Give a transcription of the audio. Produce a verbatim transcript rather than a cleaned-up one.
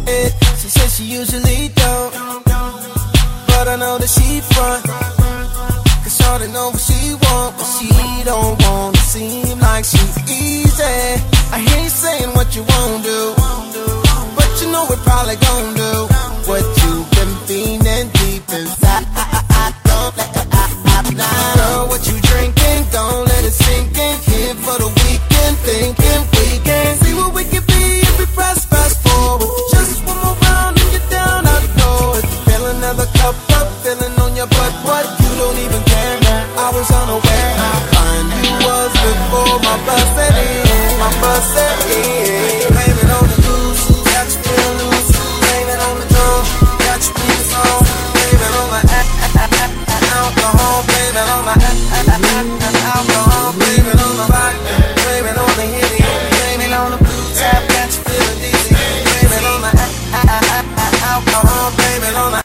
She says she usually don't, but I know that she front, cause shawty know what she want, but she don't wanna seem like she's easy. I hear you saying what you won't do, but you know we're probably gon' do what you've been feeling deep inside. Don't let it out now. Girl, what you drinking? Don't let it sink in. Here for the weekend, thinking we can see what we can be if we press fast forward. Just one more round and you're down, I know it. Fill another cup up, feeling on your butt. What? You don't even care. I was unaware how fine you was before my bus set in. My bus set in. Blame it on the booze, got you feel loose. Blame it on the drum, got you feeling song. Blame it on the alcohol. Blame it on the alcohol. Blame it on the vodka. Blame it on the Henny. Blame it on the blue tap, got you feeling dizzy. Blame it on the alcohol. Blame it on the